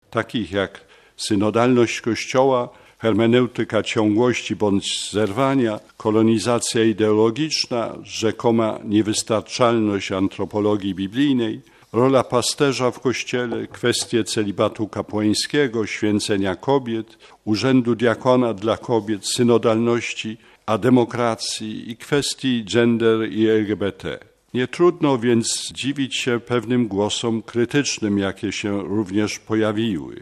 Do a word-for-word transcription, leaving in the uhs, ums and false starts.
takich jak synodalność Kościoła, hermeneutyka ciągłości bądź zerwania, kolonizacja ideologiczna, rzekoma niewystarczalność antropologii biblijnej, rola pasterza w Kościele, kwestie celibatu kapłańskiego, święcenia kobiet, urzędu diakona dla kobiet, synodalności, a demokracji i kwestii gender i L G B T. Nie trudno więc dziwić się pewnym głosom krytycznym, jakie się również pojawiły.